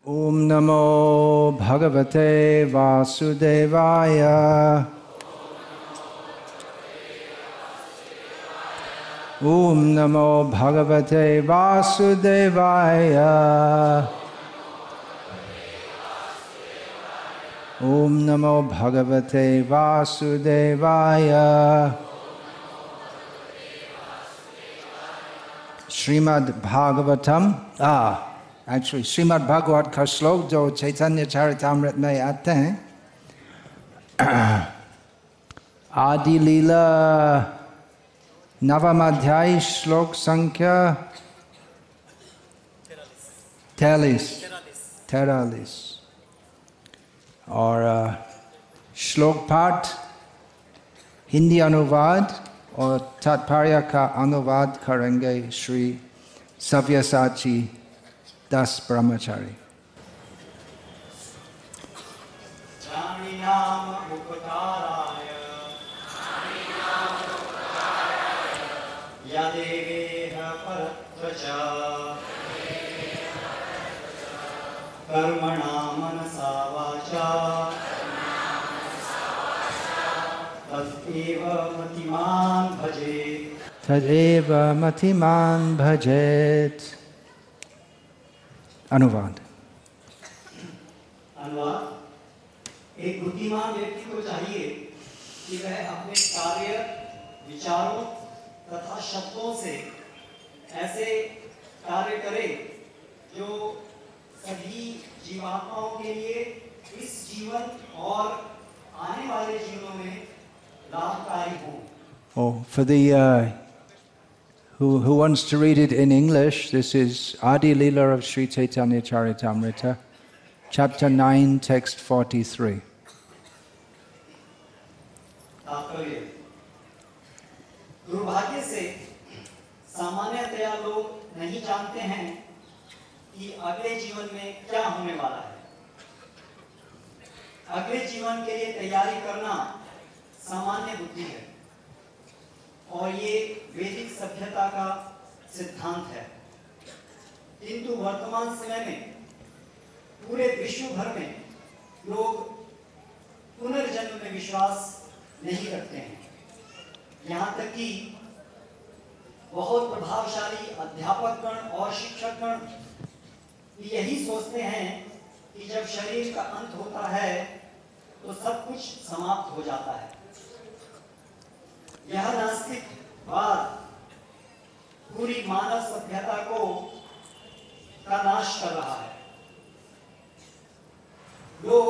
Om Namo Bhagavate Vasudevaya. Om Namo Bhagavate Vasudevaya. Om Namo Bhagavate Vasudevaya. Srimad Bhagavatam. Actually, Srimad Bhagavad का श्लोक जो चैतन्य चरितामृत में आते हैं, आदि लीला नवम अध्याय श्लोक संख्या 43 और श्लोक पाठ हिंदी अनुवाद और तात्पर्य का अनुवाद करेंगे श्री सव्यसाची दास ब्रह्मचारी। कर्मणा मनसा वाचा तदेव मतिमान भजेत। अनुवाद। एक बुद्धिमान व्यक्ति को चाहिए कि वह अपने कार्य, विचारों तथा शब्दों से ऐसे कार्य करे जो सभी जीवात्माओं के लिए इस जीवन और आने वाले जीवनों में लाभकारी हो। Oh, for the who wants to read it in English, this is Adi Leela of Sri Chaitanya Charitamrita, chapter 9, text 43. दुर्भाग्य से सामान्यतया लोग नहीं जानते हैं कि अगले जीवन में क्या होने वाला है। अगले जीवन के लिए तैयारी करना सामान्य बुद्धि है और ये वैदिक सभ्यता का सिद्धांत है, किंतु वर्तमान समय में पूरे विश्व भर में लोग पुनर्जन्म में विश्वास नहीं रखते हैं। यहाँ तक कि बहुत प्रभावशाली अध्यापकगण और शिक्षकगण यही सोचते हैं कि जब शरीर का अंत होता है तो सब कुछ समाप्त हो जाता है। यह नास्तिकवाद पूरी मानव सभ्यता का नाश कर रहा है। लोग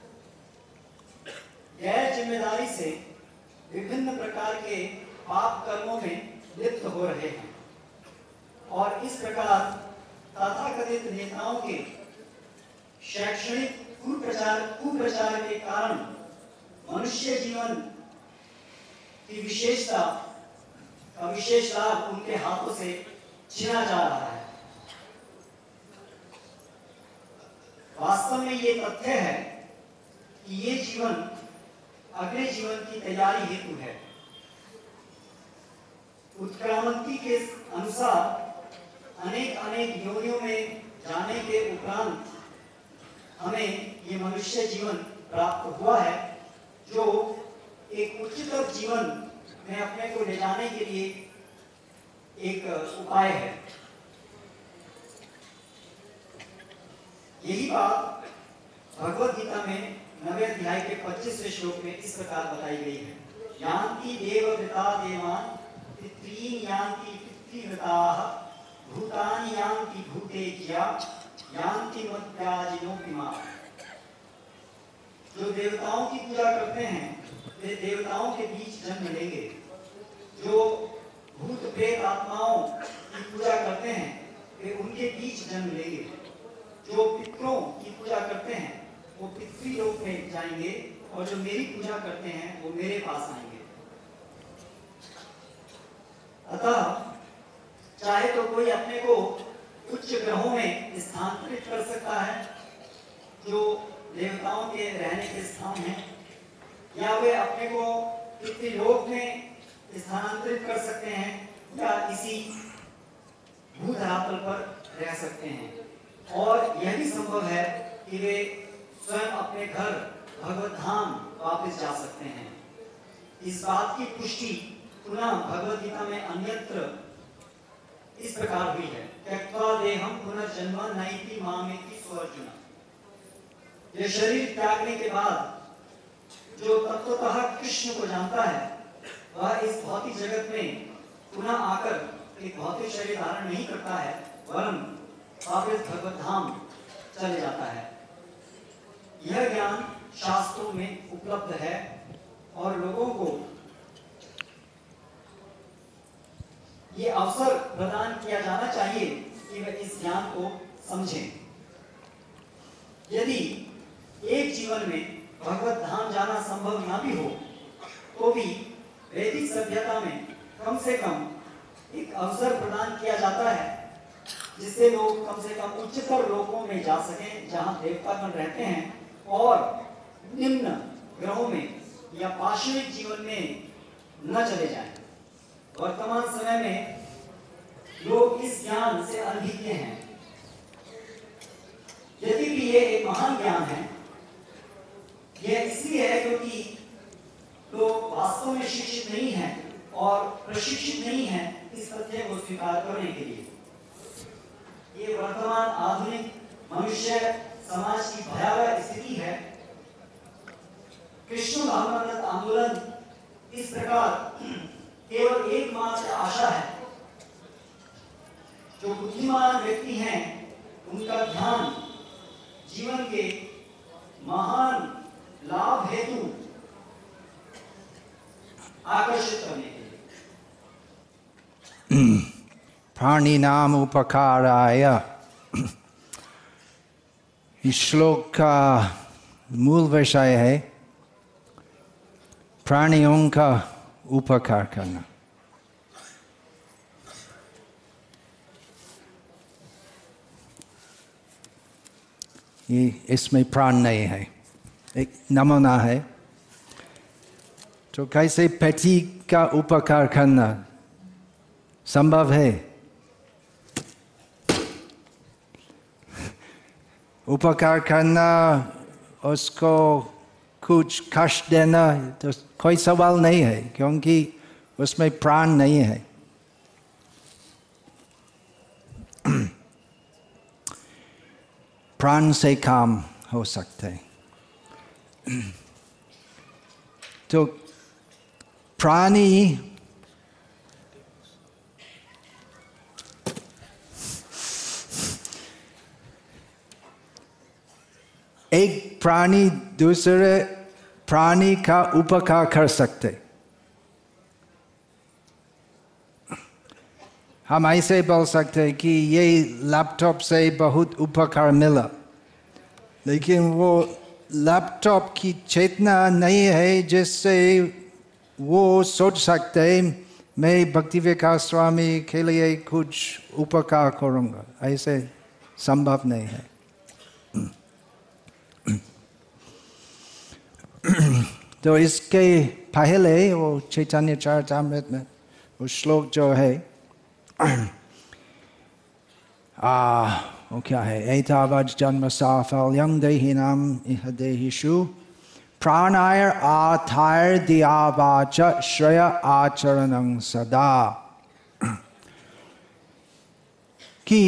गैर जिम्मेदारी से विभिन्न प्रकार के पाप कर्मों में लिप्त हो रहे हैं और इस प्रकार तथाकथित नेताओं के शैक्षणिक कुप्रचार के कारण मनुष्य जीवन की विशेष लाभ उनके हाथों से छीना जा रहा है। वास्तव में ये तथ्य है कि ये जीवन अगले जीवन की तैयारी हेतु है। उत्क्रांति के अनुसार अनेक योनियों में जाने के उपरांत हमें ये मनुष्य जीवन प्राप्त हुआ है, जो एक उच्चतर जीवन में अपने को ले जाने के लिए एक उपाय है। यही बात भगवद गीता में 9वें अध्याय के 25वें श्लोक में इस प्रकार बताई गई है। यान्ति देववृता देवान् पितॄन् यान्ति पितृव्रताः भूतानि यान्ति भूतेज्या यान्ति मद्याजिनोऽपि माम्। जो देवताओं की पूजा करते हैं वे देवताओं के बीच जन्म लेंगे। जो भूत प्रेत आत्माओं की पूजा करते हैं वे उनके बीच जन्म लेंगे। जो पितरों की पूजा करते हैं वो पितृलोक में जाएंगे और जो मेरी पूजा करते हैं वो मेरे पास आएंगे। अतः चाहे तो कोई अपने को उच्च ग्रहों में स्थानांतरित कर सकता है जो देवताओं के रहने के स्थान हैं, या वे अपने को पितृलोक में स्थानांतरित कर सकते हैं या इसी भूधरातल पर रह सकते हैं। और यह भी संभव है कि वे स्वयं अपने घर भगवत धाम वापस जा सकते हैं। इस बात की पुष्टि पुनः भगवद गीता में अन्यत्र इस प्रकार हुई है, त्यक्त्वा देहं पुनर्जन्म नैति मामेति सोऽर्जुन। ये शरीर त्यागने के बाद जो तत्वतः कृष्ण को जानता है, वह इस भौतिक जगत में पुनः आकर एक भौतिक शरीर धारण नहीं करता है, वरन वापस भगवत धाम चले जाता है। यह ज्ञान शास्त्रों में उपलब्ध है और लोगों को ये अवसर प्रदान किया जाना चाहिए कि वे इस ज्ञान को समझें। यदि एक जीवन में भगवत धाम जाना संभव न भी हो, तो भी वैदिक सभ्यता में कम से कम एक अवसर प्रदान किया जाता है, जिससे लोग कम से कम उच्चतर लोकों में जा सकें, जहां देवतागण रहते हैं, और निम्न ग्रहों में या पाशविक जीवन में न चले जाएं। वर्तमान समय में लोग इस ज्ञान से अनभिज्ञ हैं। यदि भी ये एक महान ज्ञान है, यह इसलिए है क्योंकि लोग वास्तव में शिक्षित नहीं हैं और प्रशिक्षित नहीं हैं इस तथ्य को स्वीकार करने के लिए। ये वर्तमान आधुनिक मनुष्य समाज की भयावह स्थिति है। कृष्ण भावनात्मक आंदोलन इस प्रकार केवल एकमात्र आशा है। जो बुद्धिमान व्यक्ति हैं, उनका ध्यान जीवन के महान लाभ हेतु आकर्षित करने के लिए। प्राणिनाम उपकाराय, इस श्लोक का मूल विषय है प्राणियों का उपकार करना। ये इसमें प्राण नहीं है, एक नमूना है। तो कैसे पति का उपकार करना संभव है? उपकार करना, उसको कुछ कष्ट देना, तो कोई सवाल नहीं है, क्योंकि उसमें प्राण नहीं है। प्राण से काम हो सकते हैं। तो प्राणी एक प्राणी दूसरे प्राणी का उपकार कर सकते। हम ऐसे बोल सकते हैं कि ये लैपटॉप से बहुत उपकार मिला, लेकिन वो लैपटॉप की चेतना नहीं है जिससे वो सोच सकते मैं भक्ति विकास स्वामी के लिए कुछ उपकार करूँगा। ऐसे संभव नहीं है। तो इसके पहले वो चैतन्य चरितामृत में वो श्लोक जो है वो क्या है? एतावत् जन्म साफल्यं देहिनां इह देहिषु प्राणाय आथाय दियावाच श्रेय आचरणं सदा। कि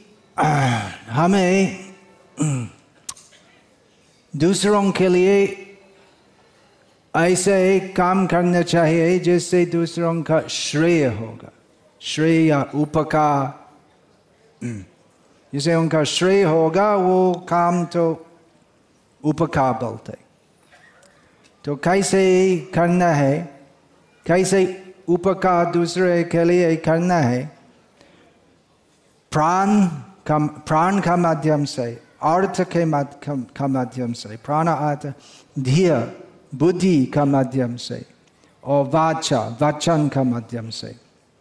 हमें दूसरों के लिए ऐसे काम करना चाहिए जिससे दूसरों का श्रेय होगा। श्रेय या उपकार, जिसे उनका श्रेय होगा वो काम तो उपकार बोलते। तो कैसे करना है, कैसे उपकार दूसरे के लिए करना है? प्राण का माध्यम से, अर्थ के माध्यम से, प्राण अर्थ धिय बुद्धि का माध्यम से, और वाचा वचन का माध्यम से।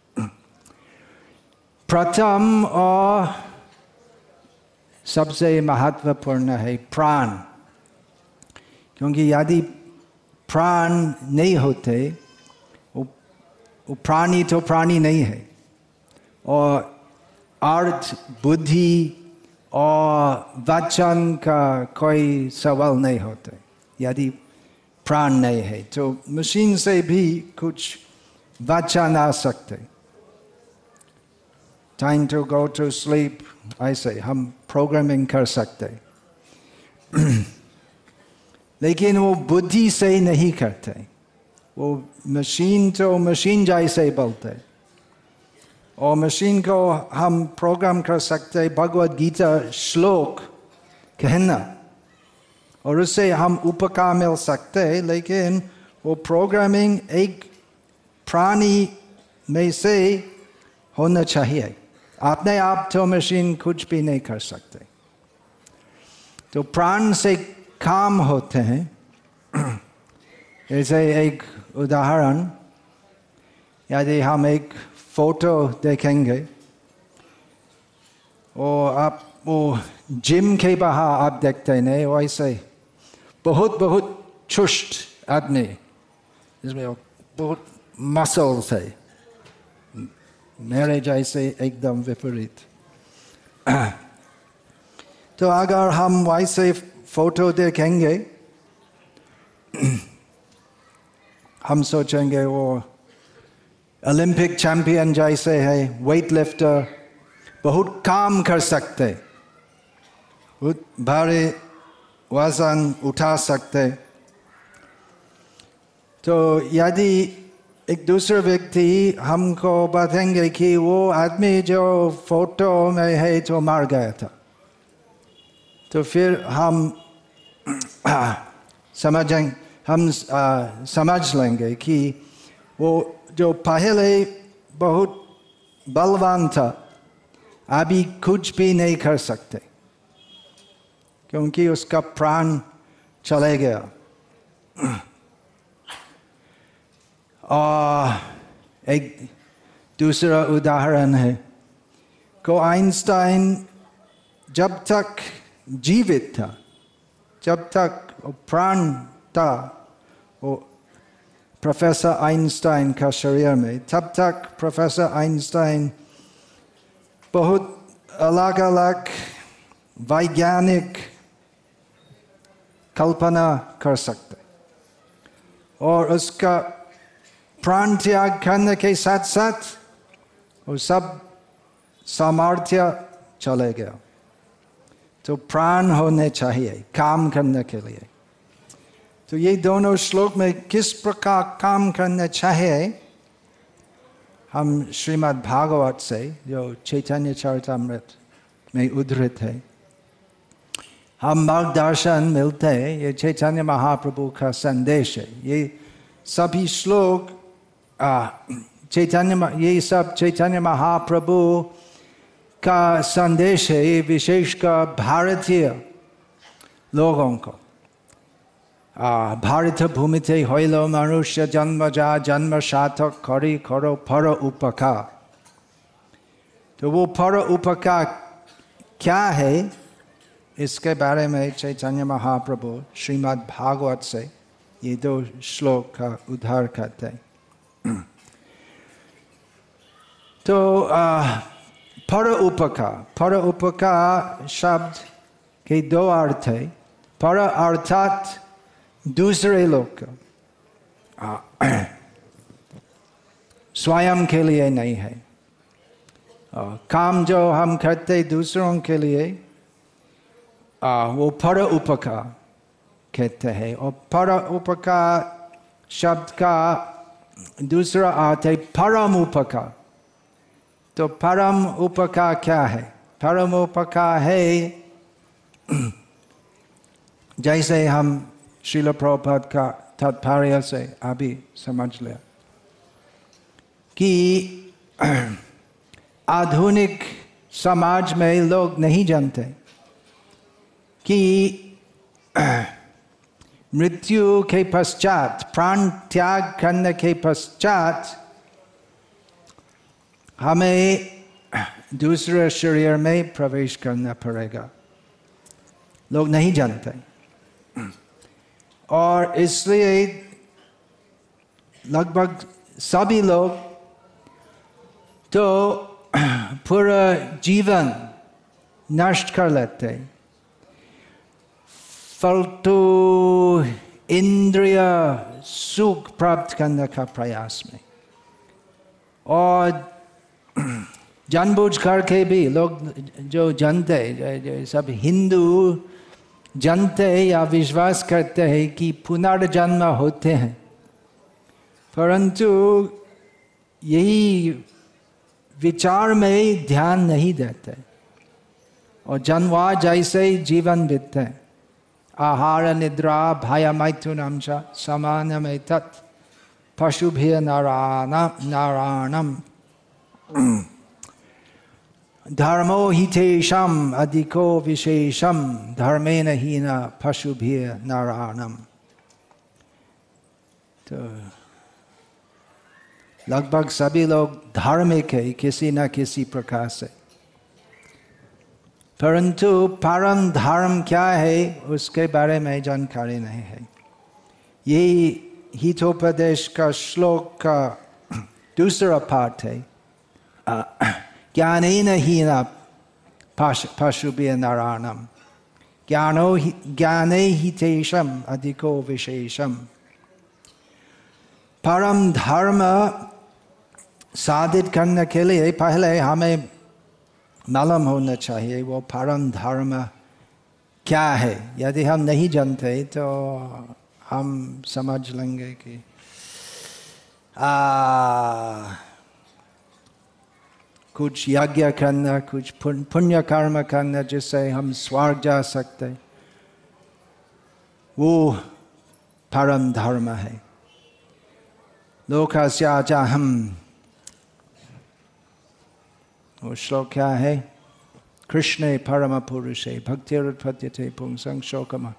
प्रथम और सबसे महत्वपूर्ण है प्राण, क्योंकि यदि प्राण नहीं होते वो प्राणी तो प्राणी नहीं है। और अर्थ, बुद्धि और वचन का कोई सवाल नहीं होता यदि प्राण नहीं है। तो मशीन से भी कुछ वचन आ सकते, time to go to sleep, ऐसे हम प्रोग्रामिंग कर सकते लेकिन वो बुद्धि से नहीं करते, वो मशीन तो मशीन जैसे बोलते, और मशीन को हम प्रोग्राम कर सकते भगवद गीता श्लोक कहना, और उससे हम उपकार मिल सकते, लेकिन वो प्रोग्रामिंग एक प्राणी में से होना चाहिए। अपने आप तो मशीन कुछ भी नहीं कर सकते। तो प्राण से काम होते हैं। जैसे एक उदाहरण, यदि हम एक फोटो देखेंगे और आप वो जिम के बाहर आप देखते नहीं, वैसे बहुत बहुत चुस्त आदमी जिसमें बहुत मसल्स है, मेरे जैसे एकदम विपरीत। तो अगर हम वैसे फोटो देखेंगे हम सोचेंगे वो ओलंपिक चैंपियन जैसे है, वेट लिफ्टर, बहुत काम कर सकते, बहुत भारी वजन उठा सकते। तो यदि एक दूसरे व्यक्ति हमको बताएंगे कि वो आदमी जो फोटो में है तो मर गया था, तो फिर हम समझ लेंगे कि वो जो पहले बहुत बलवान था अभी कुछ भी नहीं कर सकते, क्योंकि उसका प्राण चले गया। और एक दूसरा उदाहरण है को आइंस्टाइन जब तक जीवित था, जब तक प्राण था वो प्रोफेसर आइंस्टाइन का शरीर में, तब तक प्रोफेसर आइंस्टाइन बहुत अलग अलग वैज्ञानिक कल्पना कर सकते, और उसका प्राण त्याग करने के साथ साथ वो सब सामर्थ्य चले गया। तो प्राण होने चाहिए काम करने के लिए। तो ये दोनों श्लोक में किस प्रकार काम करना चाहिए, हम श्रीमद् भागवत से जो चैतन्य चरितामृत में उद्धृत है, हम मार्गदर्शन मिलते हैं। ये चैतन्य महाप्रभु का संदेश है। ये सभी श्लोक ये सब चैतन्य महाप्रभु का संदेश है, ये विशेषकर भारतीय लोगों को। भारत भूमिते होइलो मनुष्य जन्म जा जन्म सार्थक करी करो पर उपकार। तो वो पर उपकार क्या है, इसके बारे में चैतन्य महाप्रभु श्रीमद् भागवत से ये दो श्लोक का उद्धार करते हैं। तो पर उपकार शब्द के दो अर्थ है। पर अर्थात दूसरे लोग स्वयं के लिए नहीं है। काम जो हम करते दूसरों के लिए वो पर उपकार कहते हैं। और पर उपकार शब्द का दूसरा अर्थ है परम उपकार। तो परम उपकार क्या है? परम उपकार है जैसे हम श्रील प्रभुपाद का तात्पर्य से अभी समझ ले कि आधुनिक समाज में लोग नहीं जानते कि मृत्यु के पश्चात, प्राण त्याग करने के पश्चात हमें दूसरे शरीर में प्रवेश करना पड़ेगा। लोग नहीं जानते, और इसलिए लगभग सभी लोग तो पूरा जीवन नष्ट कर लेते, फालतू इंद्रिय सुख प्राप्त करने का प्रयास में। और जानबूझ करके भी लोग जो जानते, सब हिंदू जानते या विश्वास करते हैं कि पुनर्जन्म होते हैं, परंतु यही विचार में ध्यान नहीं देते और जन्मवा जैसे ही जीवन बीतते। आहार निद्रा भय मैथुनम च समानमेतत् पशुभिः नारायणम् धर्मो हि तेषाम् अधिको विशेषम धर्मेण हीन पशुभिः नारायणम्। तो लगभग सभी लोग धार्मिक है किसी न किसी प्रकार से, परंतु परम धर्म क्या है उसके बारे में जानकारी नहीं है। यही हितोपदेश का श्लोक का दूसरा पाठ है, ज्ञानेन हीन पशुभिः नारायणम् ज्ञाने हि तेषाम् अधिको विशेषम। परम धर्म साधित करने के लिए पहले हमें मालूम होना चाहिए वो परम धर्म क्या है। यदि हम नहीं जानते तो हम समझ लेंगे कि कुछ यज्ञ करना, कुछ पुण्य कर्म करना जिससे हम स्वर्ग जा सकते, वो परम धर्म है। लोकस्याचाहम, वो श्लोक क्या है? कृष्णे परम पुरुषे भक्तिरुत्पद्यते पुंसं शोकम।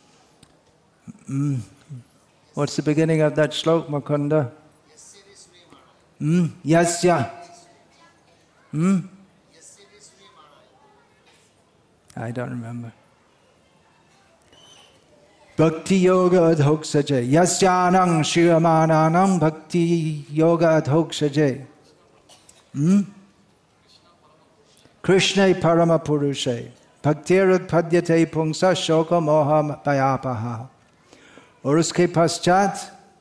What's the beginning of that slok, Mukunda? Yasya. I don't remember. Bhakti yoga adhoksaje. Yasyanang shiramananam bhakti yoga adhoksaje. Krishna parama purushe. Bhaktirutpadyate pungsa shoka moha payapaha. और उसके पश्चात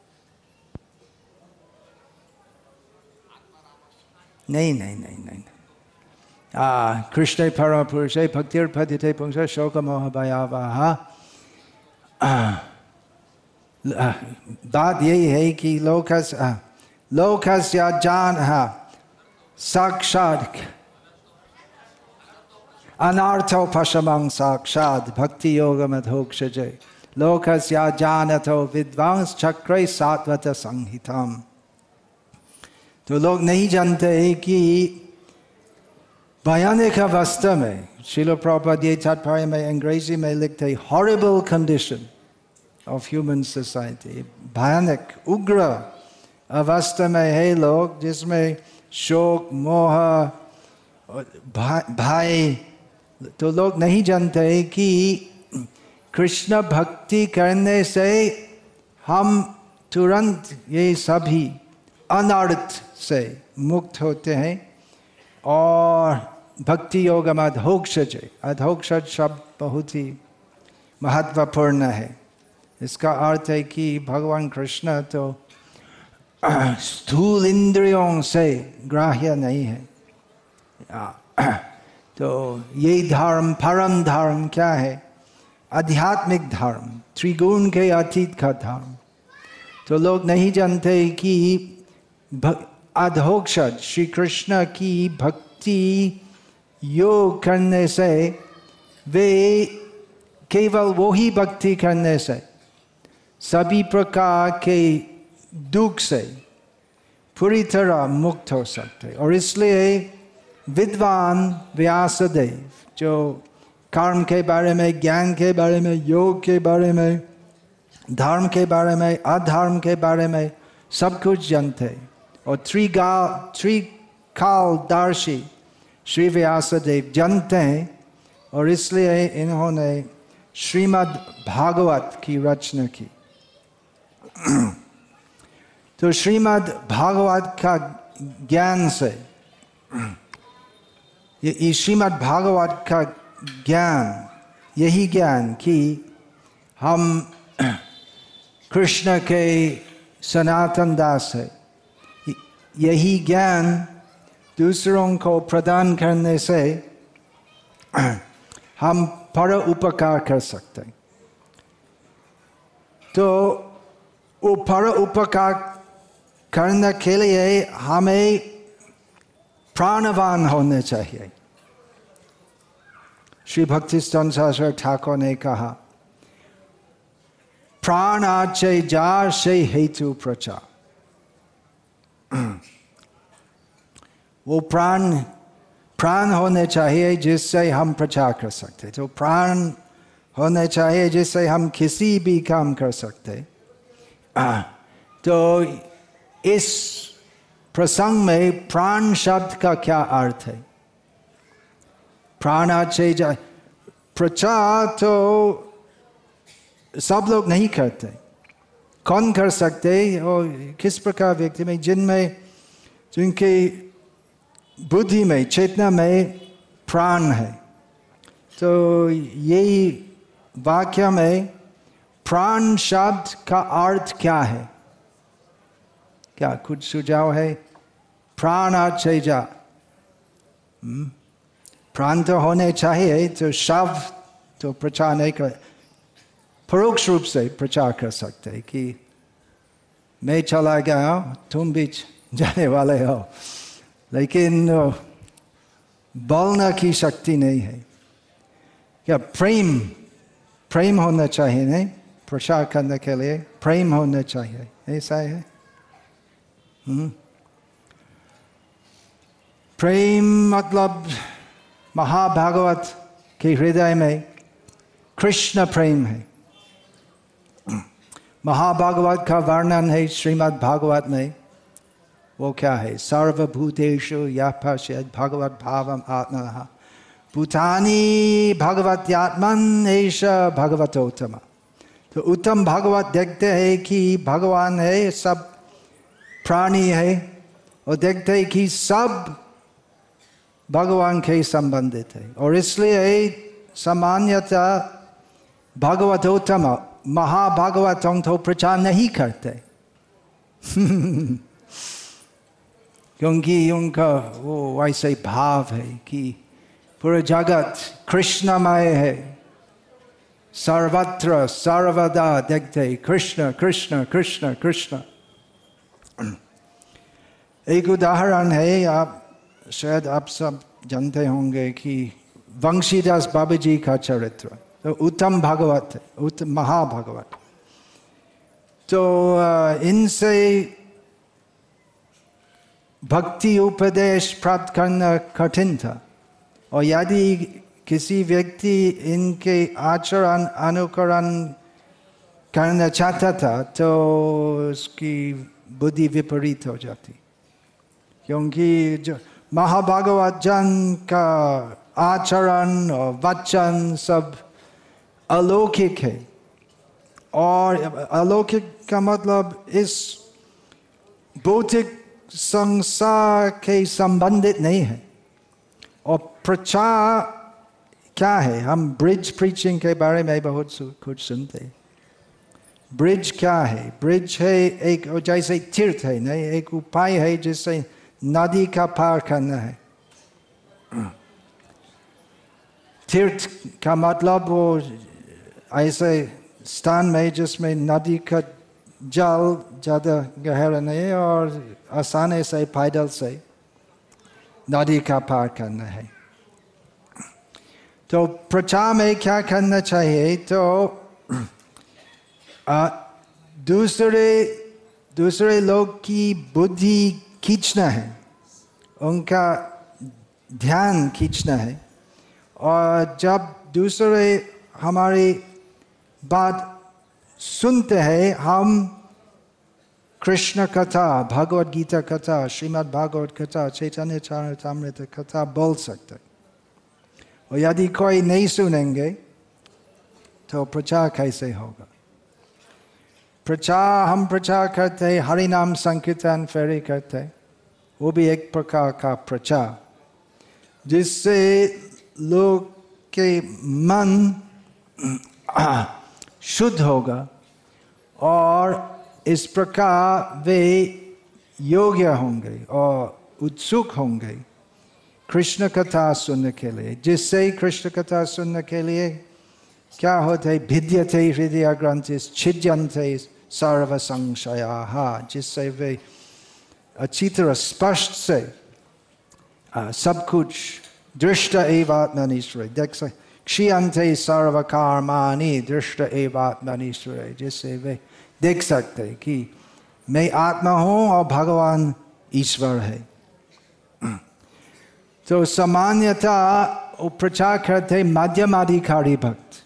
नहीं कृष्ण परम पुरुषे भक्तिर्पद्यते पुंसा शोक मोह भयावह। बात यही है कि लोकस्य जान साक्षात् अनर्थोपशमं साक्षात् भक्ति योगमधोक्षजे लोकस्य जानतो विद्वांस चक्रे सात्वत संहिताम। तो लोग नहीं जानते कि भयानक अवस्था में, श्रील प्रभुपाद ये तात्पर्य में अंग्रेजी में लिखते horrible condition of human society, भयानक उग्र अवस्था में है लोग जिसमें शोक मोह भय। तो लोग नहीं जानते कि कृष्ण भक्ति करने से हम तुरंत ये सभी अनर्थ से मुक्त होते हैं और भक्ति योग में अधोक्षज। अधोक्षज शब्द बहुत ही महत्वपूर्ण है। इसका अर्थ है कि भगवान कृष्ण तो स्थूल इंद्रियों से ग्राह्य नहीं है। तो ये धर्म परम धर्म क्या है? आध्यात्मिक धर्म, त्रिगुण के अतीत का धर्म। तो लोग नहीं जानते कि अधोक्षज श्री कृष्ण की भक्ति योग करने से, वे केवल वो ही भक्ति करने से सभी प्रकार के दुख से पूरी तरह मुक्त हो सकते। और इसलिए विद्वान व्यासदेव जो कर्म के बारे में, ज्ञान के बारे में, योग के बारे में, धर्म के बारे में, अधर्म के बारे में सब कुछ जानते, और त्रिकालदर्शी श्री व्यासदेव जानते हैं। और इसलिए इन्होंने श्रीमद् भागवत की रचना की। तो श्रीमद् भागवत का ज्ञान से, ये श्रीमद् भागवत का ज्ञान, यही ज्ञान कि हम कृष्ण के सनातन दास है, यही ज्ञान दूसरों को प्रदान करने से हम पर उपकार कर सकते हैं। तो वो पर उपकार करने के लिए हमें प्राणवान होने चाहिए। श्री भक्तिसिद्धांत सरस्वती ठाकुर ने कहा, प्राण आचे जार से हेतु प्रचार। वो प्राण होने चाहिए जिससे हम प्रचार कर सकते। तो प्राण होने चाहिए जिससे हम किसी भी काम कर सकते। तो इस प्रसंग में प्राण शब्द का क्या अर्थ है? प्राणाचे जाए, प्रचार तो सब लोग नहीं करते। कौन कर सकते? और किस प्रकार व्यक्ति में, जिनके बुद्धि में, चेतना में प्राण है। तो यही वाक्य में प्राण शब्द का अर्थ क्या है? क्या कुछ सुझाव है? प्राण आचे जा, प्राण तो होने चाहिए। तो शब्द तो प्रचार नहीं कर, परोक्ष रूप से प्रचार कर सकते कि मैं चला गया, तुम भी जाने वाले हो, लेकिन बोलने की शक्ति नहीं है। क्या प्रेम होना चाहिए? नहीं, प्रचार करने के लिए प्रेम होना चाहिए, ऐसा है। प्रेम मतलब महाभागवत के हृदय में कृष्ण प्रेम है। महाभागवत का वर्णन है श्रीमद् भागवत में। वो क्या है? सर्वभूतेषु यः पश्येत् भगवत् भावम् आत्मनः भूतानि भगवत्यात्मन् एष भगवतोत्तम। तो उत्तम भागवत देखते हैं कि भगवान है, सब प्राणी है, और देखते हैं कि सब भगवान के संबंधित है। और इसलिए सामान्यतः भगवतोत्तम महाभागवतों तो प्रचार नहीं करते क्योंकि उनका वो ऐसे भाव है कि पूरा जगत कृष्णमय है, सर्वत्र सर्वदा देखते कृष्ण कृष्ण कृष्ण कृष्ण। एक उदाहरण है, आप शायद आप सब जानते होंगे कि वंशीदास बाबा जी का चरित्र, तो उत्तम भागवत है, उत्तम महाभागवत। तो इनसे भक्ति उपदेश प्राप्त करना कठिन था, और यदि किसी व्यक्ति इनके आचरण अनुकरण करना चाहता था तो उसकी बुद्धि विपरीत हो जाती, क्योंकि जो महाभागवत जन का आचरण और वचन सब अलौकिक है। और अलौकिक का मतलब इस भौतिक संसार के संबंधित नहीं है। और प्रचार क्या है? हम ब्रिज प्रीचिंग के बारे में बहुत कुछ सुनते हैं। ब्रिज क्या है? ब्रिज है एक जैसे तीर्थ है, नहीं, एक उपाय है जिससे नदी का पार करना है। तीर्थ का मतलब वो ऐसे स्थान में जिसमें नदी का जल ज़्यादा गहरा नहीं है और आसानी से पैदल से नदी का पार करना है। तो प्रचार में क्या करना चाहिए? तो दूसरे लोग की बुद्धि खींचना है, उनका ध्यान खींचना है। और जब दूसरे हमारी बात सुनते हैं, हम कृष्ण कथा, भगवद गीता कथा, श्रीमद् भागवत कथा, चैतन्य चरितामृत कथा बोल सकते। और यदि कोई नहीं सुनेंगे तो प्रचार कैसे होगा? हम प्रचार करते हैं, हरि नाम संकीर्तन फेरी करते हैं, वो भी एक प्रकार का प्रचार, जिससे लोग के मन शुद्ध होगा और इस प्रकार वे योग्य होंगे और उत्सुक होंगे कृष्ण कथा सुनने के लिए, जिससे कृष्ण कथा सुनने के लिए क्या होते? भिद्यते हृदय ग्रंथिस् छिद्यन्ते सर्व संशयाः, जिससे वे अच्छी तरह स्पष्ट से सब कुछ दृष्ट एवात्मनीश्वरे देख सकते, क्षीयन्ते सर्व कर्माणि दृष्ट एवात्मनीश्वरे, जिससे वे देख सकते कि मैं आत्मा हूँ और भगवान ईश्वर है। तो सामान्यतः वो प्रचार करते मध्यमाधिकारी भक्त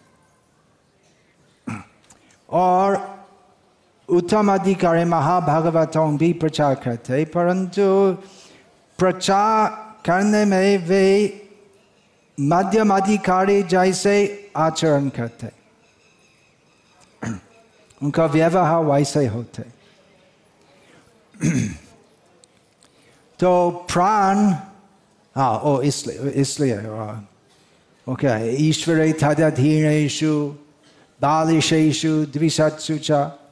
और उत्तम अधिकारी महाभागवतों भी प्रचार करते, परंतु प्रचार करने में वे मध्यम अधिकारी जैसे आचरण करते, उनका व्यवहार वैसे होते। तो प्राण इसलिए ओके, ईश्वरे तदधीनेषु बालिशेषु द्विषत्सु च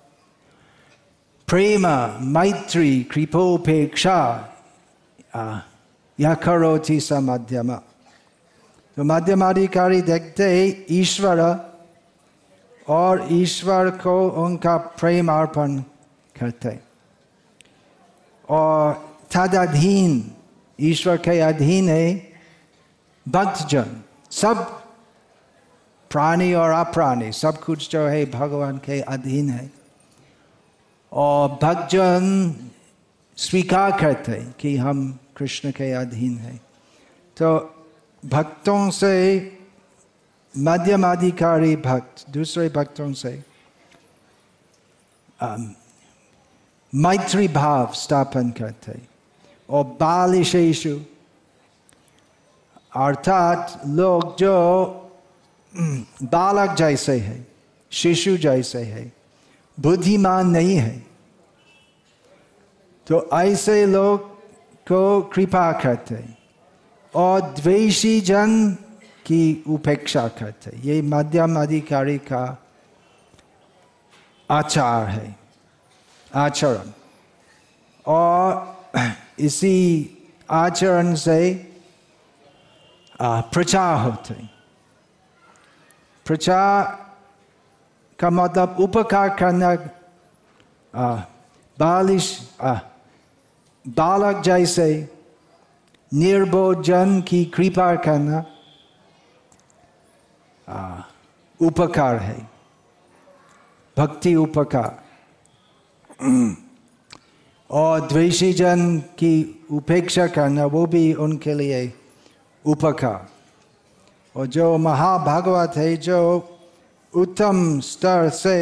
प्रेम मैत्री कृपोपेक्षा यह करोति स मध्यम। तो मध्यमाधिकारी देखते ईश्वर और ईश्वर को उनका प्रेम अर्पण करते और तदधीन, ईश्वर के अधीन है भक्तजन, सब प्राणी और अप्राणी सब कुछ जो है भगवान के अधीन है और भक्तजन स्वीकार करते कि हम कृष्ण के अधीन है। तो भक्तों से मध्यमाधिकारी भक्त दूसरे भक्तों से मैत्री भाव स्थापन करते और बालिशेषु अर्थात लोग जो बालक जैसे है, शिशु जैसे है, बुद्धिमान नहीं है, तो ऐसे लोग को कृपा करते और द्वेषी जन की उपेक्षा करते। ये मध्यम अधिकारी का आचार है, आचरण, और इसी आचरण से प्रचार होते। प्रचार का मतलब उपकार करना, बालक जैसे निर्बोध जन की कृपा करना उपकार है, भक्ति उपकार। और द्वेषी जन की उपेक्षा करना वो भी उनके लिए उपकार। और जो महाभागवत है, जो उत्तम स्तर से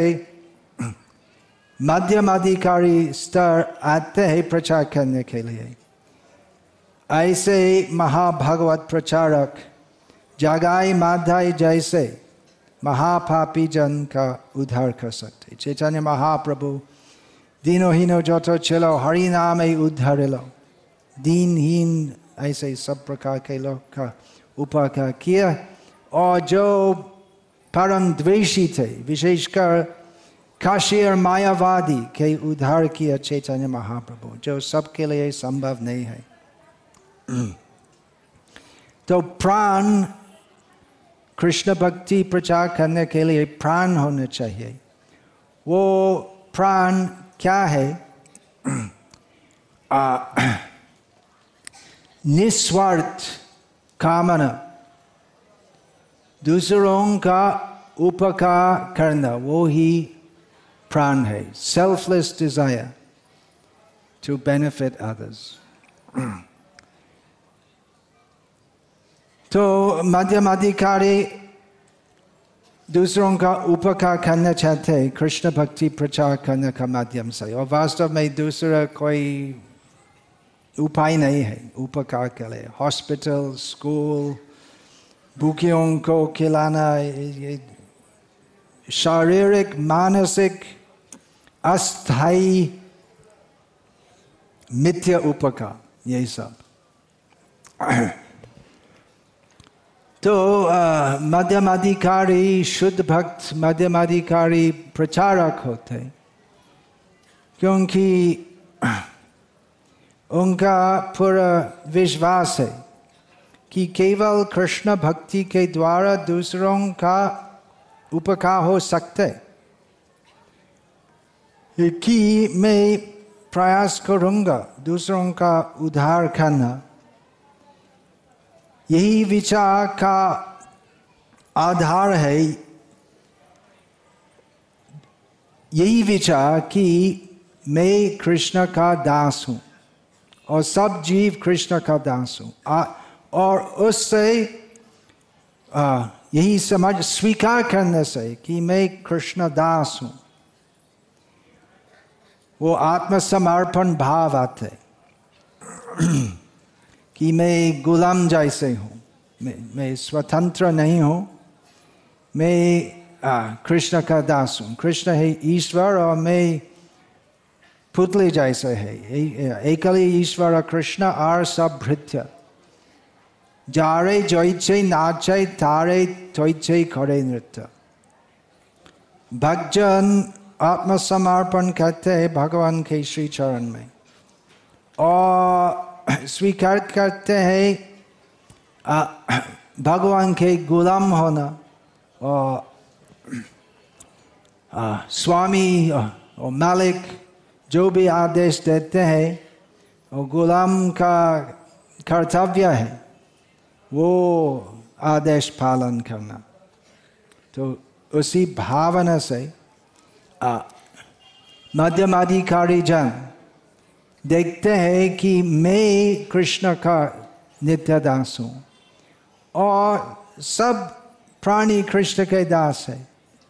मध्यम अधिकारी स्तर आते हैं प्रचार करने के लिए, ऐसे महाभागवत प्रचारक जगाई माधाई जैसे महापापी जन का उद्धार कर सकते। चैतन्य महाप्रभु दीनहीनो जतो चलो हरि नाम उद्धार लो, दीनहीन ऐसे सब प्रकार के लोग का उपकार किया। और जो परम द्वेषी थे, विशेषकर काशी और मायावादी के उद्धार किया चैतन्य महाप्रभु, जो सबके लिए संभव नहीं है। तो प्राण कृष्ण भक्ति प्रचार करने के लिए प्राण होने चाहिए। वो प्राण क्या है? निस्वार्थ कामना, दूसरों का उपकार करना, वो ही प्राण है। Selfless desire to benefit others. तो मध्यम अधिकारी दूसरों का उपकार करना चाहते हैं कृष्ण भक्ति प्रचार करने का माध्यम से, और वास्तव में दूसरा कोई उपाय नहीं है उपकार के लिए। हॉस्पिटल, स्कूल, भूखियों को खिलाना, शारीरिक मानसिक अस्थायी मिथ्या उपकार, यही सब। तो मध्यमाधिकारी शुद्ध भक्त मध्यमाधिकारी प्रचारक होते, क्योंकि उनका पूरा विश्वास है कि केवल कृष्ण भक्ति के द्वारा दूसरों का उपकार हो सकते, कि मैं प्रयास करूंगा दूसरों का उद्धार करना। यही विचार का आधार है, यही विचार कि मैं कृष्ण का दास हूँ और सब जीव कृष्ण का दास हूँ, और उससे यही समझ स्वीकार करने से कि मैं कृष्ण दास हूँ, वो आत्मसमर्पण भाव आते कि मैं गुलाम जैसे हूँ, मैं स्वतंत्र नहीं हूँ, मैं कृष्ण का दास हूँ। कृष्ण है ईश्वर और मैं पुतले जैसे है, एकली ईश्वर कृष्ण और सब भृत्य, जारे जैसे नाचे तारे तैसे करे नृत्य। भक्तजन आत्मसमर्पण करते हैं भगवान के श्री चरण में और स्वीकार करते हैं भगवान के गुलाम होना, और स्वामी और मालिक जो भी आदेश देते हैं और गुलाम का कर्तव्य है वो आदेश पालन करना। तो उसी भावना से मध्यमाधिकारी जन देखते हैं कि मैं कृष्ण का नित्य दास हूँ और सब प्राणी कृष्ण के दास है,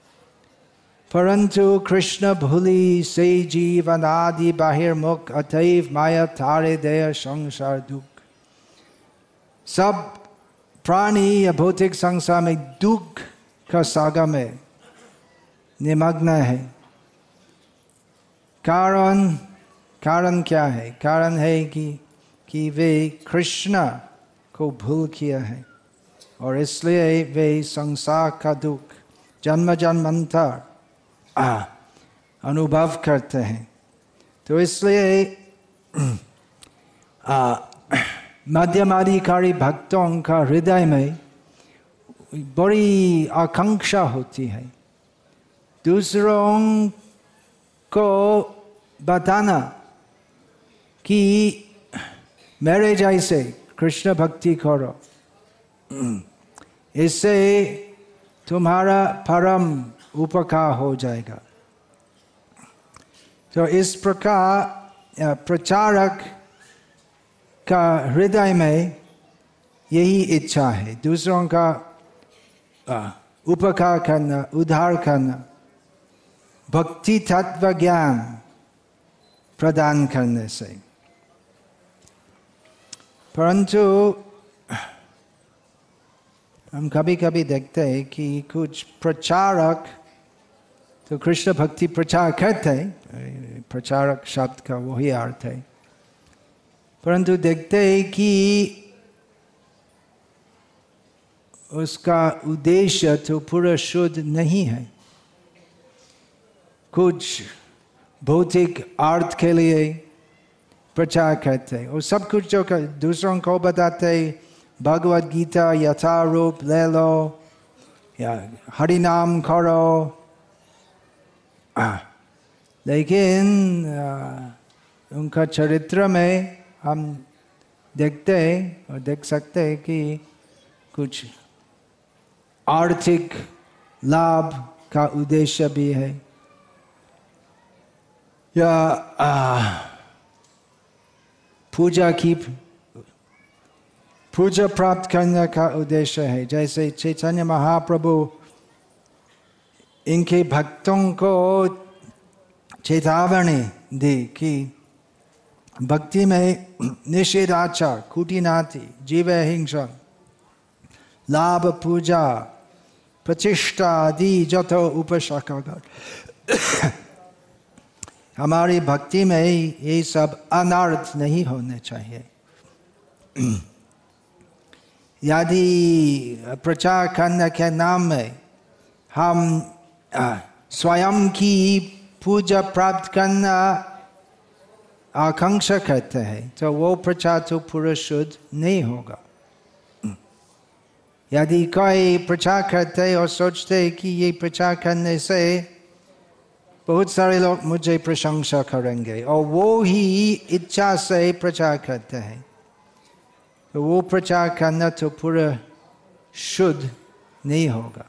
परंतु कृष्ण भूलि से जीवन आदि बाहिर्मुख, अतएव माया तारे दया संसार दुख। सब प्राणी या भौतिक संसार में दुख का सागर में निमग्न है। कारण क्या है? कारण है कि वे कृष्ण को भूल किया है और इसलिए वे संसार का दुख जन्म जन्मांतर अनुभव करते हैं। तो इसलिए मध्यमाधिकारी भक्तों का हृदय में बड़ी आकांक्षा होती है दूसरों को बताना कि मेरे जैसे कृष्ण भक्ति करो, इससे तुम्हारा परम उपकार हो जाएगा। तो इस प्रकार प्रचारक का हृदय में यही इच्छा है, दूसरों का उपकार करना, उद्धार करना, भक्ति तत्व ज्ञान प्रदान करने से। परंतु हम कभी कभी देखते हैं कि कुछ प्रचारक तो कृष्ण भक्ति प्रचार करते हैं, प्रचारक शब्द का वही अर्थ है, परंतु देखते हैं कि उसका उद्देश्य तो पूरा शुद्ध नहीं है। कुछ भौतिक अर्थ के लिए प्रचार करते हैं और सब कुछ जो दूसरों को बताते, भगवद गीता यथारूप ले लो या हरि नाम करो, लेकिन उनका चरित्र में हम देखते हैं और देख सकते हैं कि कुछ आर्थिक लाभ का उद्देश्य भी है या पूजा प्राप्त करने का उद्देश्य है। जैसे चैतन्य महाप्रभु इनके भक्तों को चेतावनी दी कि भक्ति में निषेधाचार, कुटिनाति, जीव हिंसा, लाभ, पूजा, प्रतिष्ठा आदि जतो उपशाखागत, हमारी भक्ति में ये सब अनर्थ नहीं होने चाहिए। यदि प्रचार करने के नाम में हम स्वयं की पूजा प्राप्त करना आकांक्षा करते हैं तो वो प्रचार तो पूरा शुद्ध नहीं होगा। यदि कोई प्रचार करते और सोचते कि ये प्रचार करने से बहुत सारे लोग मुझे प्रशंसा करेंगे और वो ही इच्छा से प्रचार करते हैं तो वो प्रचार करना तो पूरा शुद्ध नहीं होगा।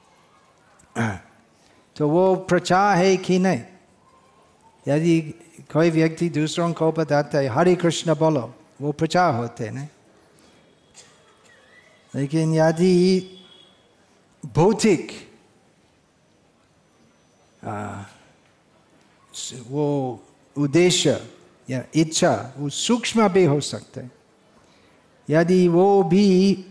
तो वो प्रचार है कि नहीं? यदि कोई व्यक्ति दूसरों को बताता है हरे कृष्ण बोलो, वो प्रचार होते नहीं। लेकिन यदि भौतिक वो उद्देश्य या इच्छा वो सूक्ष्म भी हो सकते हैं, यदि वो भी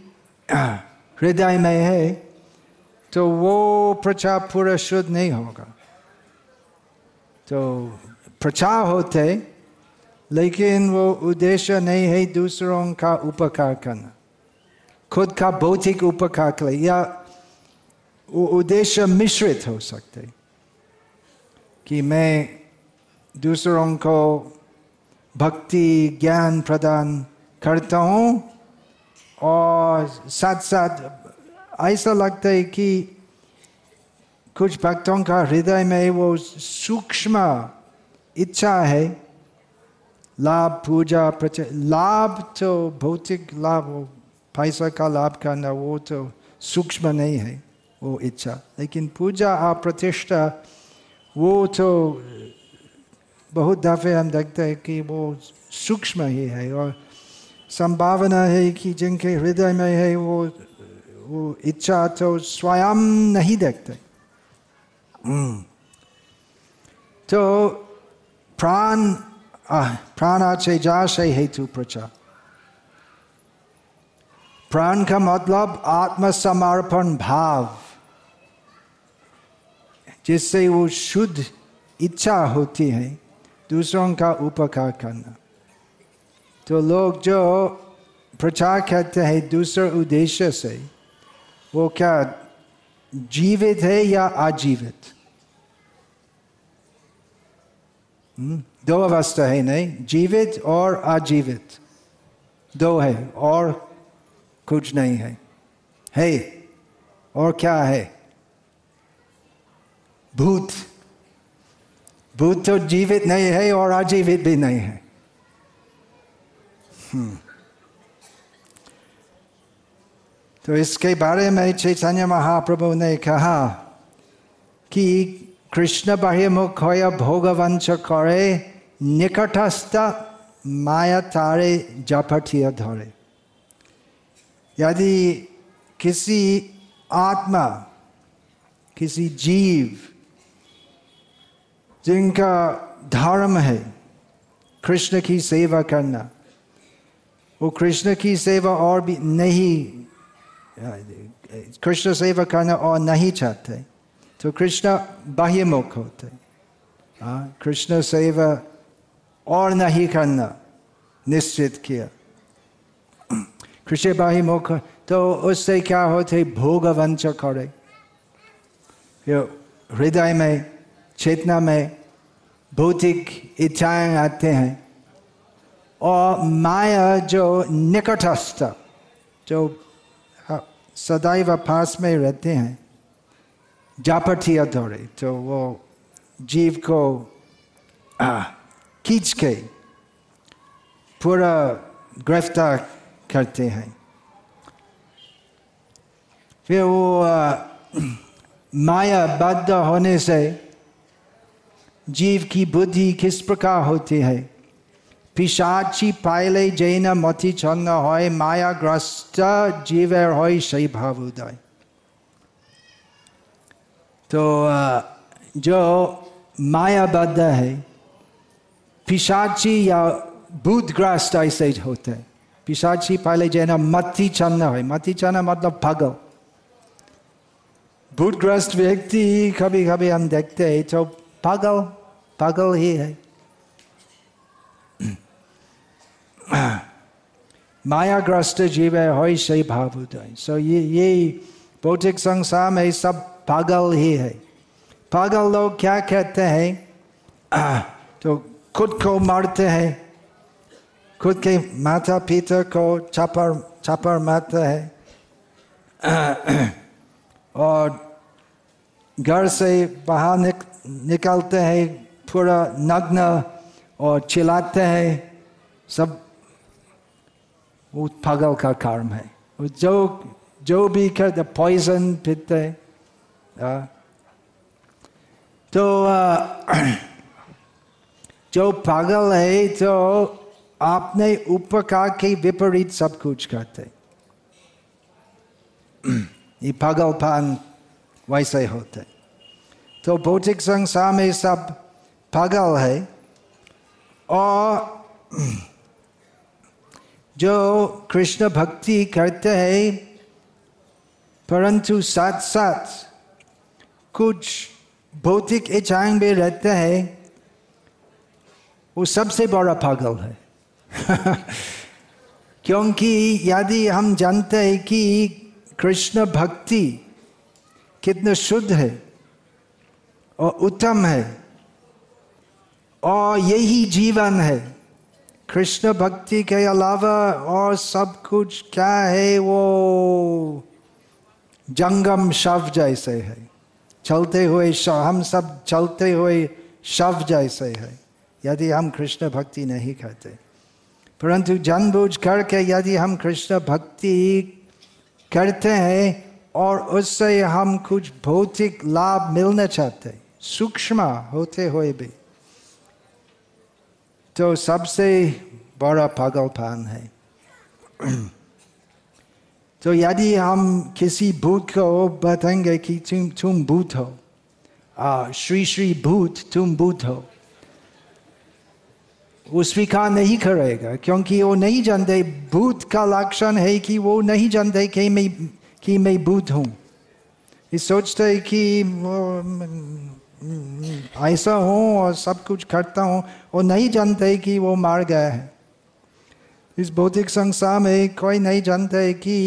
हृदय में है तो वो प्रचार पूरा शुद्ध नहीं होगा। तो प्रचार होते लेकिन वो उद्देश्य नहीं है दूसरों का उपकार करना, खुद का भौतिक उपकार के लिए, या वो उद्देश्य मिश्रित हो सकते कि मैं दूसरों को भक्ति ज्ञान प्रदान करता हूँ और साथ साथ ऐसा लगता है कि कुछ भक्तों का हृदय में वो सूक्ष्म इच्छा है लाभ पूजा प्रचार। लाभ तो भौतिक लाभ, वो पैसा का लाभ करना वो तो सूक्ष्म नहीं है वो इच्छा, लेकिन पूजा और प्रतिष्ठा वो तो बहुत दफे हम देखते हैं कि वो सूक्ष्म ही है और संभावना है कि जिनके हृदय में है वो इच्छा तो स्वयं नहीं देखते। तो प्राणाचे जाशे हेतु प्रचार। प्राण का मतलब आत्मसमर्पण भाव, जिससे वो शुद्ध इच्छा होती है दूसरों का उपकार करना। तो लोग जो प्रचार करते हैं दूसरे उद्देश्य से, वो क्या जीवित है या आजीवित? दो अवस्था है नहीं, जीवित और आजीवित दो है और कुछ नहीं है। है और क्या है? भूत। भूत तो जीवित नहीं है और आजीवित भी नहीं है। तो इसके बारे में चैतन्य महाप्रभु ने कहा कि कृष्ण बहिर्मुख होय भोगवंश करे, निकटस्थ माया तारे जपठिया धरे। यदि किसी आत्मा, किसी जीव जिनका धर्म है कृष्ण की सेवा करना, वो कृष्ण की सेवा और भी नहीं, कृष्ण सेवा करना और नहीं चाहते तो कृष्ण बहिर्मुख होते। कृष्ण सेवा और नहीं करना निश्चित किया, कृष्ण बहिर्मुख, तो उससे क्या होते? भोगवंश करे। हृदय में चेतना में भौतिक इच्छाएं आते हैं और माया जो निकटस्थ, जो सदैव पास में रहते हैं, जापठिया धरे, तो वो जीव को खींच के पूरा गिरफ्तार करते हैं। फिर वो माया बद्ध होने से जीव की बुद्धि किस प्रकार होती है? पिशाची पाइले जैन मति छन्न होय, मायाग्रस्त जीवेर होय सही भाव उदय। तो जो मायाबद्ध है, पिशाची या भूतग्रस्त ऐसे होते हैं। पिशाची पाइले जैन मति छन्न होय, मति छन्न मतलब पागल। भूतग्रस्त व्यक्ति कभी कभी हम देखते हैं तो पागल ही है। मायाग्रस्त जीव है होय से भाव उदय। सो ये भौतिक संसार में सब पागल ही है। पागल लोग क्या कहते हैं, तो खुद को मारते हैं, खुद के माता पिता को चापर मारते हैं, और घर से बाहर निकलते हैं पूरा नग्न और चिल्लाते हैं। सब वो पागल का कर्म है। जो भी करते पॉइजन पीते। तो जो पागल है तो आपने उपकार के विपरीत सब कुछ करते। ये पागलपन वैसे होते। तो भौतिक संसार में सब पागल है, और जो कृष्ण भक्ति करते हैं परंतु साथ साथ कुछ भौतिक इच्छाएं भी रहते हैं, वो सबसे बड़ा पागल है। क्योंकि यदि हम जानते हैं कि कृष्ण भक्ति कितना शुद्ध है और उत्तम है, और यही जीवन है, कृष्ण भक्ति के अलावा और सब कुछ क्या है, वो जंगम शव जैसे है, चलते हुए हम सब चलते हुए शव जैसे है यदि हम कृष्ण भक्ति नहीं करते। परंतु जानबूझ करके यदि हम कृष्ण भक्ति करते हैं और उससे हम कुछ भौतिक लाभ मिलना चाहते, सूक्ष्म होते हुए भी, तो सबसे बड़ा पागलपन है। तो यदि हम किसी भूत को बताएंगे कि तुम भूत हो, श्री श्री भूत तुम भूत हो, वो स्वीकार नहीं करेगा, क्योंकि वो नहीं जानते। भूत का लक्षण है कि वो नहीं जानते कि मैं भूत हूँ। ये सोचते कि ऐसा हूँ और सब कुछ करता हूँ, और नहीं जानते कि वो मार गया है। इस भौतिक संसार में कोई नहीं जानते कि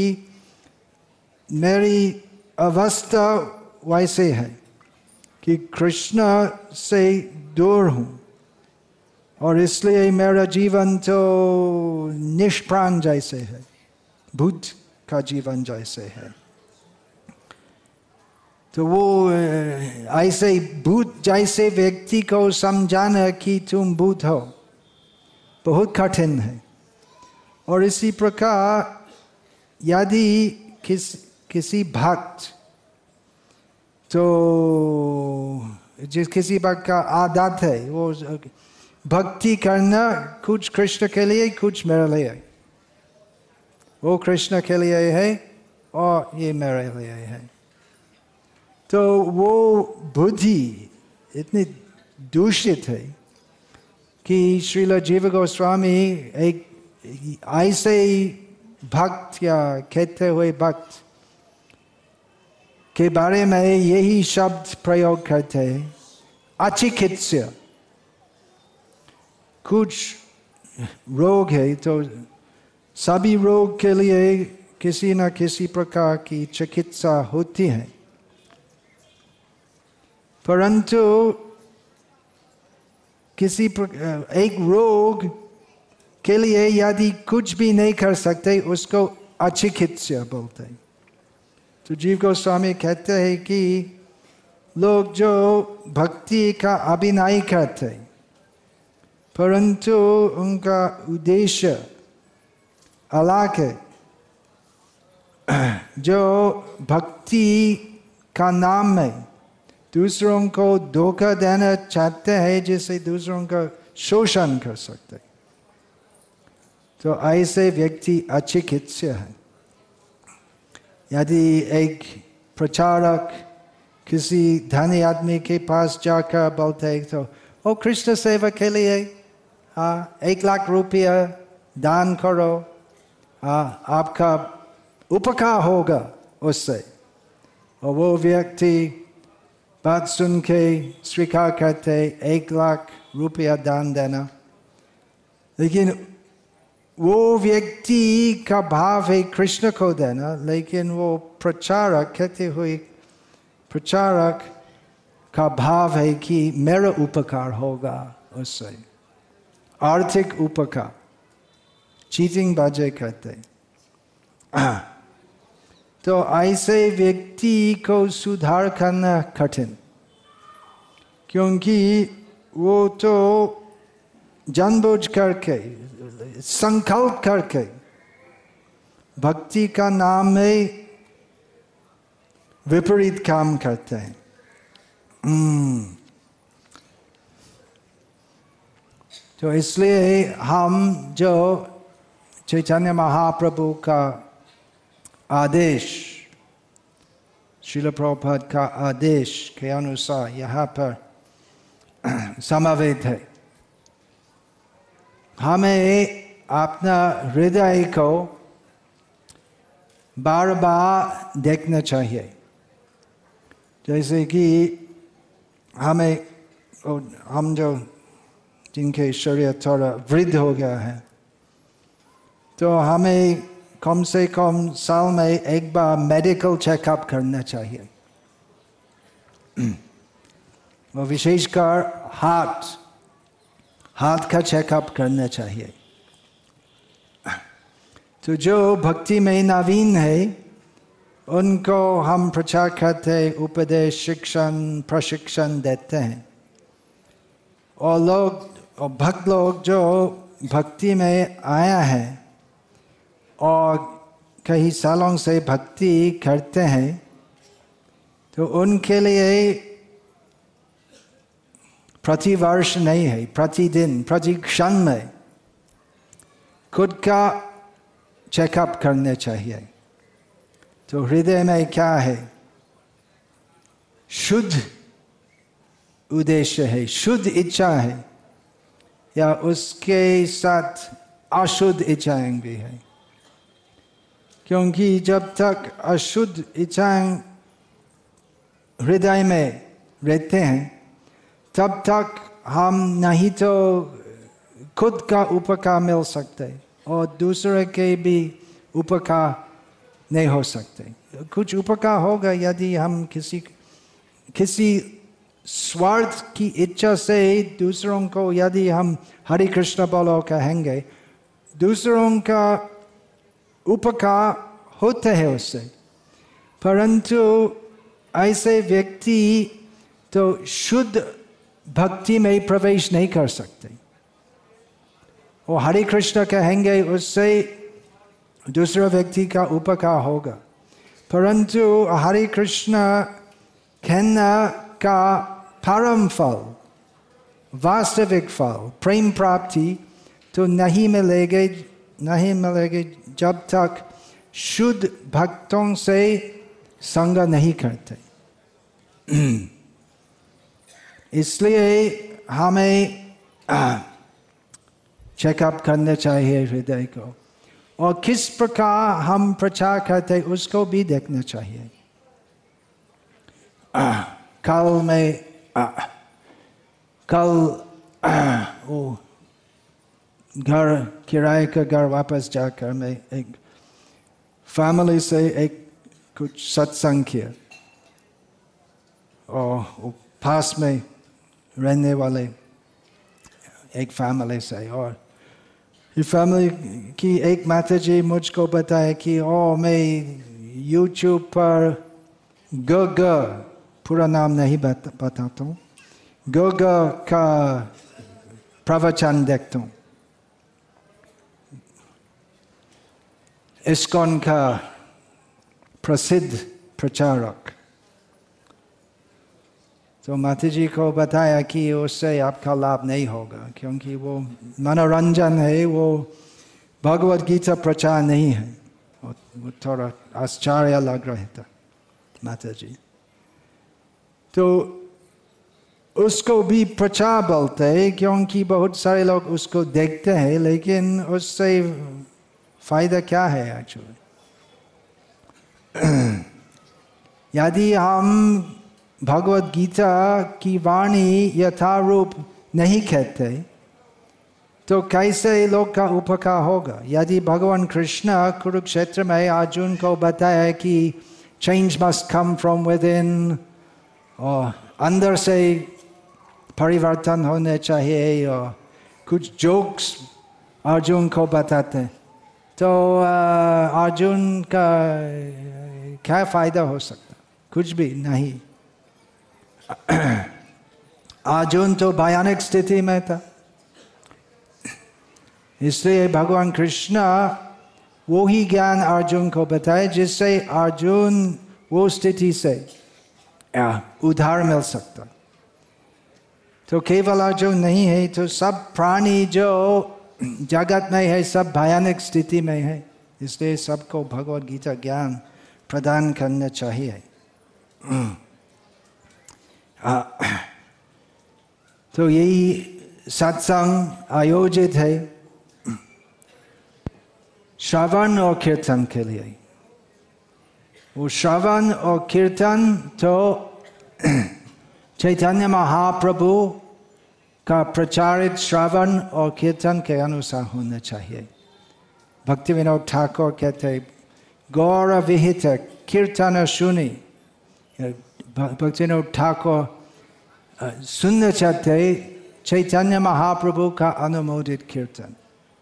मेरी अवस्था वैसे है कि कृष्ण से दूर हूँ, और इसलिए मेरा जीवन तो निष्प्राण जैसे है, भूत का जीवन जैसे है। तो वो ऐसे भूत जैसे व्यक्ति को समझाना कि तुम भूत हो बहुत कठिन है। और इसी प्रकार यदि किसी भक्त, तो किसी भक्त का आदत है वो भक्ति करना कुछ कृष्ण के लिए कुछ मेरे लिए, वो कृष्ण के लिए है और ये मेरे लिए है। तो वो बुद्धि इतनी दूषित है कि श्रील जीव गोस्वामी एक ऐसे भक्त या कहते हुए भक्त के बारे में यही शब्द प्रयोग करते हैं, अचिकित्स्य। कुछ रोग है तो सभी रोग के लिए किसी न किसी प्रकार की चिकित्सा होती है, परंतु एक रोग के लिए यदि कुछ भी नहीं कर सकते उसको अचिकित्सा बोलते हैं। तो जीव गोस्वामी कहते हैं कि लोग जो भक्ति का अभिनय करते परंतु उनका उद्देश्य अलग है, जो भक्ति का नाम में दूसरों को धोखा देना चाहते हैं जिससे दूसरों का शोषण कर सकते, तो ऐसे व्यक्ति अचिकित्स्य है। यदि एक प्रचारक किसी धनी आदमी के पास जाकर बोलते तो ओ कृष्ण सेवा के लिए 1 लाख रुपया दान करो, आपका उपकार होगा उससे, और वो व्यक्ति बात सुन के स्वीकार करते 1 लाख रुपया दान देना, लेकिन वो व्यक्ति का भाव है कृष्ण को देना, लेकिन वो प्रचारक कहते हुए प्रचारक का भाव है कि मेरा उपकार होगा उससे, आर्थिक उपकार, चीटिंग बाजे कहते। तो ऐसे व्यक्ति को सुधार करना कठिन, क्योंकि वो तो जानबूझ करके संकल्प करके भक्ति का नाम में विपरीत काम करते हैं। तो इसलिए हम जो चैतन्य महाप्रभु का आदेश, श्रील प्रभुपाद का आदेश के अनुसार यहाँ पर समावेत है। हमें अपना हृदय को बार बार देखना चाहिए। जैसे कि हम जो जिनके शरीर थोड़ा वृद्ध हो गया है, तो हमें कम से कम साल में एक बार मेडिकल चेकअप करना चाहिए। और विशेषकर हाथ का चेकअप करना चाहिए। तो जो भक्ति में नवीन है उनको हम प्रचार करते, उपदेश, शिक्षण, प्रशिक्षण देते हैं। और भक्त लोग जो भक्ति में आया है और कई सालों से भक्ति करते हैं, तो उनके लिए प्रतिवर्ष नहीं है, प्रतिदिन, प्रति क्षण में खुद का चेकअप करने चाहिए। तो हृदय में क्या है, शुद्ध उद्देश्य है, शुद्ध इच्छा है, या उसके साथ अशुद्ध इच्छाएं भी है। क्योंकि जब तक अशुद्ध इच्छाएं हृदय में रहते हैं, तब तक हम नहीं तो खुद का उपकार मिल सकते और दूसरे के भी उपकार नहीं हो सकते। कुछ उपकार होगा यदि हम किसी स्वार्थ की इच्छा से दूसरों को यदि हम हरे कृष्ण बोलो कहेंगे, दूसरों का उपकार होते हैं उससे, परंतु ऐसे व्यक्ति तो शुद्ध भक्ति में प्रवेश नहीं कर सकते। वो हरे कृष्ण कहेंगे, उससे दूसरे व्यक्ति का उपकार होगा, परंतु हरे कृष्ण कहना का परम फल, वास्तविक फल, प्रेम प्राप्ति तो नहीं मिलेगी जब तक शुद्ध भक्तों से संग नहीं करते। इसलिए हमें चेकअप करना चाहिए हृदय को, और किस प्रकार हम प्रचार करते उसको भी देखना चाहिए। कल घर किराए का घर वापस जाकर मैं एक फैमिली से एक कुछ सत्संग किया, और पास में रहने वाले एक फैमिली से, और इस फैमिली की एक माता जी मुझको बताया कि मैं YouTube पर ग पूरा नाम नहीं बताता हूँ, ग का प्रवचन देखता हूँ, इस्कॉन का प्रसिद्ध प्रचारक। तो माता जी को बताया कि उससे आपका लाभ नहीं होगा, क्योंकि वो मनोरंजन है, वो भगवद गीता प्रचार नहीं है। वो थोड़ा आश्चर्य लग रहा था माता जी। तो उसको भी प्रचार बोलते हैं, क्योंकि बहुत सारे लोग उसको देखते हैं, लेकिन उससे फायदा क्या है एक्चुअली? यदि हम भगवद गीता की वाणी यथारूप नहीं कहते, तो कैसे लोग का उपकार होगा? यदि भगवान कृष्ण कुरुक्षेत्र में अर्जुन को बताया कि change must come from within, और अंदर से परिवर्तन होने चाहिए, और कुछ जोक्स अर्जुन को बताते, तो अर्जुन का क्या फायदा हो सकता? कुछ भी नहीं। अर्जुन तो भयानक स्थिति में था, इसलिए भगवान कृष्ण वो ही ज्ञान अर्जुन को बताए जिससे अर्जुन वो स्थिति से उद्धार मिल सकता। तो केवल अर्जुन नहीं है, तो सब प्राणी जो जगत में है सब भयानक स्थिति में है, इसलिए सबको भगवद गीता ज्ञान प्रदान करना चाहिए। तो यही सत्संग आयोजित है श्रवण और कीर्तन के लिए। वो श्रवण और कीर्तन तो चैतन्य महाप्रभु का प्रचारित श्रवण और कीर्तन के अनुसार होना चाहिए। भक्ति विनोद ठाकुर कहते गौर विहित कीर्तन सुनी। भक्ति विनोद ठाकुर सुनना चाहते चैतन्य महाप्रभु का अनुमोदित कीर्तन।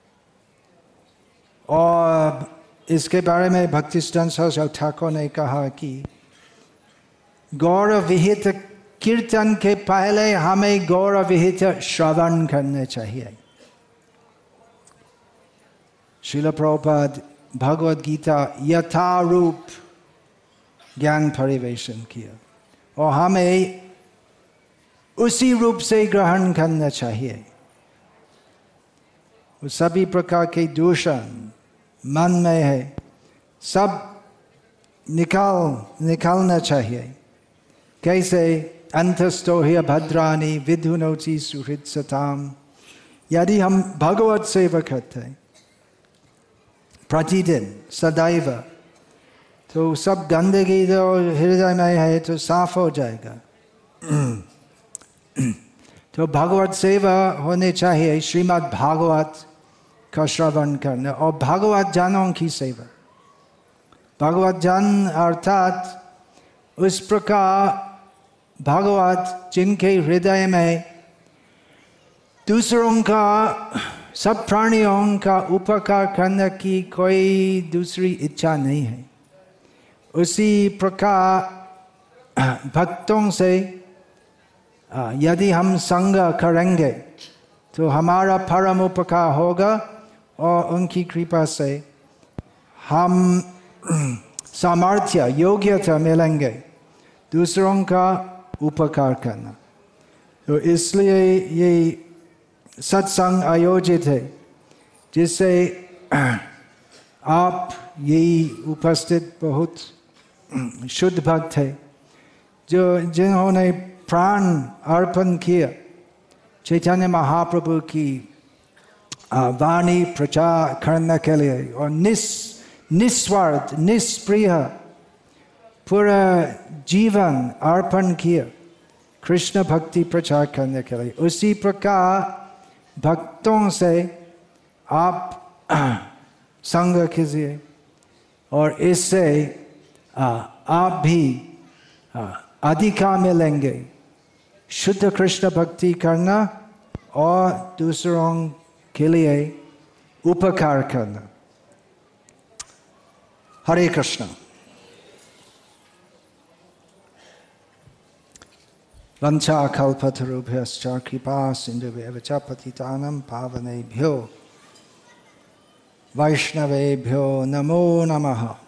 और इसके बारे में भक्ति सिद्धांत ठाकुर ने कहा कि गौर विहित कीर्तन के पहले हमें गौर विहित श्रवण करने चाहिए। श्रील प्रभुपाद भगवद गीता यथारूप ज्ञान परिवेशन किया, और हमें उसी रूप से ग्रहण करना चाहिए। सभी प्रकार के दूषण मन में है सब निकालना चाहिए। कैसे? अंतस्थो हि भद्राणि विधुनोति सुहृद सताम। यदि हम भगवत सेवा करते प्रतिदिन सदैव, तो सब गंदगी जो हृदय में है तो साफ हो जाएगा। तो भगवत सेवा होने चाहिए, श्रीमद् भागवत का श्रवण करना, और भागवत जनों की सेवा। भागवत जन अर्थात उस प्रकार भागवत जिनके हृदय में दूसरों का, सब प्राणियों का उपकार करने की कोई दूसरी इच्छा नहीं है। उसी प्रकार भक्तों से यदि हम संग करेंगे तो हमारा परम उपकार होगा, और उनकी कृपा से हम सामर्थ्य योग्यता मिलेंगे दूसरों का उपकार करना। तो इसलिए ये सत्संग आयोजित है, जिससे आप यही उपस्थित बहुत शुद्ध भक्त है जो जिन्होंने प्राण अर्पण किया चैतन्य महाप्रभु की वाणी प्रचार करने के लिए, और निस्वार्थ निष्प्रिय पूरा जीवन अर्पण किया कृष्ण भक्ति प्रचार करने के लिए। उसी प्रकार भक्तों से आप संग कीजिए, और इससे आप भी अधिकार मिलेंगे शुद्ध कृष्ण भक्ति करना और दूसरों के लिए उपकार करना। हरे कृष्ण। वंशाकल्पतरुभ्यश्च कृपा सिन्धुभ्यः च पतितानां पावनेभ्यो वैष्णवेभ्यो नमो नमः।